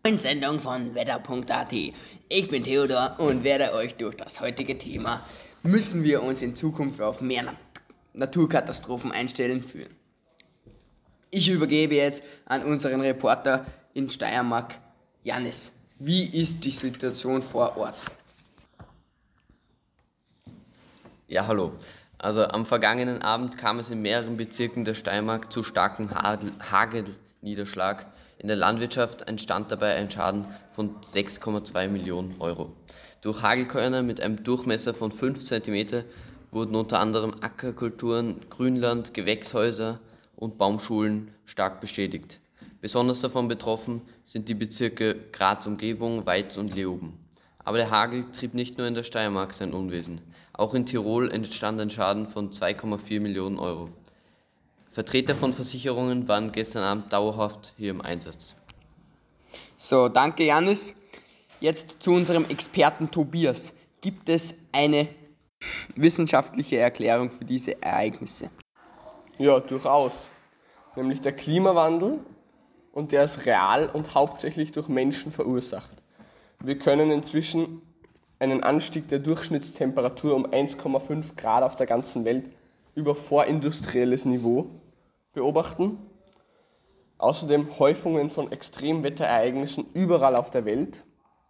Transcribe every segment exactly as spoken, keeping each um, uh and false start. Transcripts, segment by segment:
Neuen Sendung von wetter punkt a t. Ich bin Theodor und werde euch durch das heutige Thema "Müssen wir uns in Zukunft auf mehr Nat Naturkatastrophen einstellen" führen. Ich übergebe jetzt an unseren Reporter in Steiermark, Jannis. Wie ist die Situation vor Ort? Ja, hallo. Also am vergangenen Abend kam es in mehreren Bezirken der Steiermark zu starkem Hagel Hagelniederschlag. In der Landwirtschaft entstand dabei ein Schaden von sechs Komma zwei Millionen Euro. Durch Hagelkörner mit einem Durchmesser von fünf Zentimeter wurden unter anderem Ackerkulturen, Grünland, Gewächshäuser und Baumschulen stark beschädigt. Besonders davon betroffen sind die Bezirke Graz-Umgebung, Weiz und Leoben. Aber der Hagel trieb nicht nur in der Steiermark sein Unwesen. Auch in Tirol entstand ein Schaden von zwei Komma vier Millionen Euro. Vertreter von Versicherungen waren gestern Abend dauerhaft hier im Einsatz. So, danke Jannis. Jetzt zu unserem Experten Tobias. Gibt es eine wissenschaftliche Erklärung für diese Ereignisse? Ja, durchaus. Nämlich der Klimawandel, und der ist real und hauptsächlich durch Menschen verursacht. Wir können inzwischen einen Anstieg der Durchschnittstemperatur um eins Komma fünf Grad auf der ganzen Welt über vorindustrielles Niveau beobachten. Außerdem Häufungen von Extremwetterereignissen überall auf der Welt.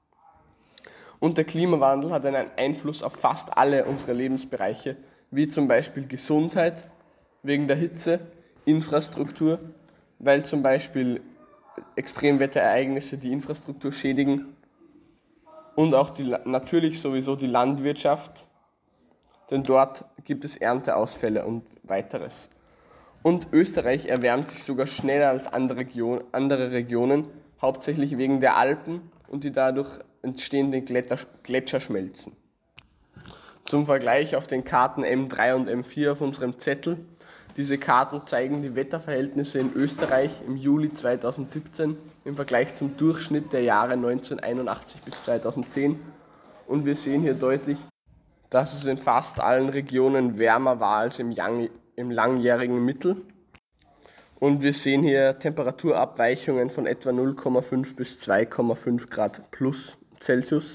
Und der Klimawandel hat einen Einfluss auf fast alle unsere Lebensbereiche, wie zum Beispiel Gesundheit wegen der Hitze, Infrastruktur, weil zum Beispiel Extremwetterereignisse die Infrastruktur schädigen, und auch die, natürlich sowieso die Landwirtschaft, denn dort gibt es Ernteausfälle und weiteres. Und Österreich erwärmt sich sogar schneller als andere, Region, andere Regionen, hauptsächlich wegen der Alpen und die dadurch entstehenden Gletscher, Gletscherschmelzen. Zum Vergleich auf den Karten M drei und M vier auf unserem Zettel. Diese Karten zeigen die Wetterverhältnisse in Österreich im Juli zweitausendsiebzehn im Vergleich zum Durchschnitt der Jahre neunzehnhunderteinundachtzig bis zweitausendzehn. Und wir sehen hier deutlich, dass es in fast allen Regionen wärmer war als im, Yang, im langjährigen Mittel. Und wir sehen hier Temperaturabweichungen von etwa null Komma fünf bis zwei Komma fünf Grad plus Celsius.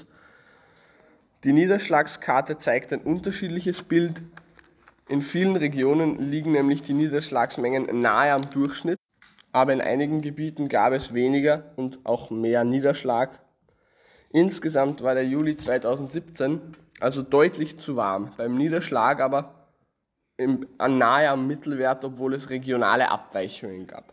Die Niederschlagskarte zeigt ein unterschiedliches Bild. In vielen Regionen liegen nämlich die Niederschlagsmengen nahe am Durchschnitt, aber in einigen Gebieten gab es weniger und auch mehr Niederschlag. Insgesamt war der Juli zweitausendsiebzehn also deutlich zu warm, beim Niederschlag aber im, nahe am Mittelwert, obwohl es regionale Abweichungen gab.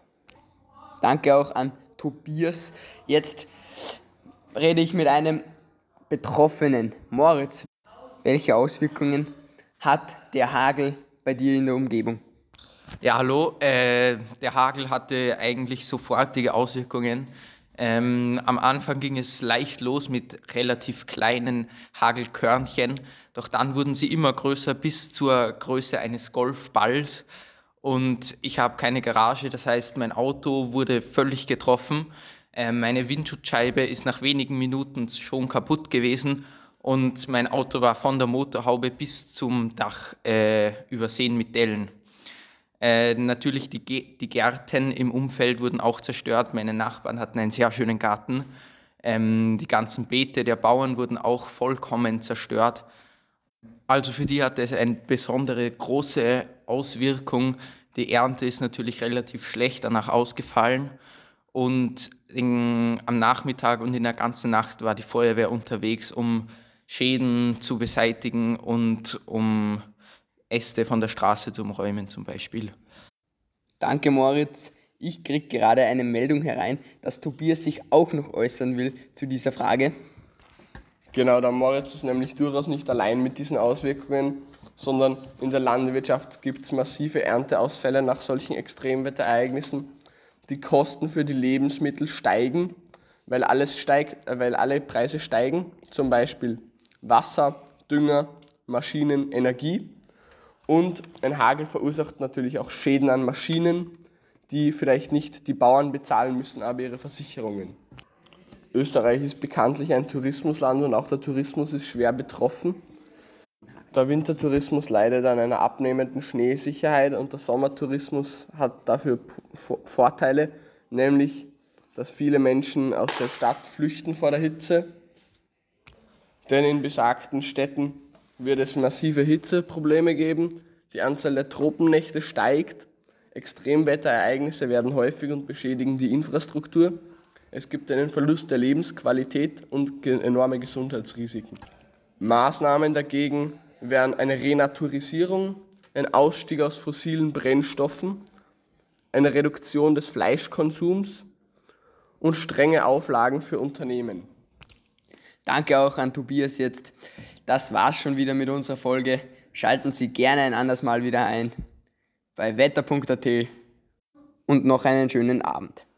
Danke auch an Tobias. Jetzt rede ich mit einem Betroffenen. Moritz, welche Auswirkungen hat der Hagel bei dir in der Umgebung? Ja, hallo. Äh, der Hagel hatte eigentlich sofortige Auswirkungen. Ähm, am Anfang ging es leicht los mit relativ kleinen Hagelkörnchen, doch dann wurden sie immer größer bis zur Größe eines Golfballs. Und ich habe keine Garage, das heißt, mein Auto wurde völlig getroffen. Äh, meine Windschutzscheibe ist nach wenigen Minuten schon kaputt gewesen. Und mein Auto war von der Motorhaube bis zum Dach äh, übersehen mit Dellen. Äh, natürlich die, Ge- die Gärten im Umfeld wurden auch zerstört. Meine Nachbarn hatten einen sehr schönen Garten. Ähm, die ganzen Beete der Bauern wurden auch vollkommen zerstört. Also für die hatte es eine besondere große Auswirkung. Die Ernte ist natürlich relativ schlecht danach ausgefallen. Und in, am Nachmittag und in der ganzen Nacht war die Feuerwehr unterwegs, um Schäden zu beseitigen und um Äste von der Straße zu räumen zum Beispiel. Danke Moritz. Ich kriege gerade eine Meldung herein, dass Tobias sich auch noch äußern will zu dieser Frage. Genau, der Moritz ist nämlich durchaus nicht allein mit diesen Auswirkungen, sondern in der Landwirtschaft gibt es massive Ernteausfälle nach solchen Extremwetterereignissen. Die Kosten für die Lebensmittel steigen, weil, alles steigt, äh, weil alle Preise steigen, zum Beispiel Wasser, Dünger, Maschinen, Energie. Und ein Hagel verursacht natürlich auch Schäden an Maschinen, die vielleicht nicht die Bauern bezahlen müssen, aber ihre Versicherungen. Österreich ist bekanntlich ein Tourismusland und auch der Tourismus ist schwer betroffen. Der Wintertourismus leidet an einer abnehmenden Schneesicherheit und der Sommertourismus hat dafür Vorteile, nämlich dass viele Menschen aus der Stadt flüchten vor der Hitze, denn in besagten Städten wird es massive Hitzeprobleme geben, die Anzahl der Tropennächte steigt, Extremwetterereignisse werden häufig und beschädigen die Infrastruktur, es gibt einen Verlust der Lebensqualität und enorme Gesundheitsrisiken. Maßnahmen dagegen wären eine Renaturisierung, ein Ausstieg aus fossilen Brennstoffen, eine Reduktion des Fleischkonsums und strenge Auflagen für Unternehmen. Danke auch an Tobias jetzt. Das war's schon wieder mit unserer Folge. Schalten Sie gerne ein anderes Mal wieder ein bei wetter punkt a t und noch einen schönen Abend.